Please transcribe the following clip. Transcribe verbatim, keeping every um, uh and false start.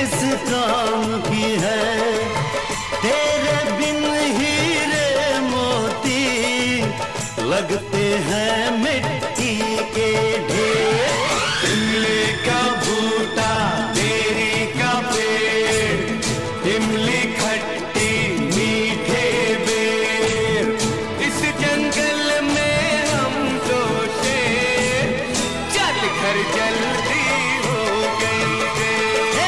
किस काम की है, तेरे बिन हीरे मोती लगते हैं मिट्टी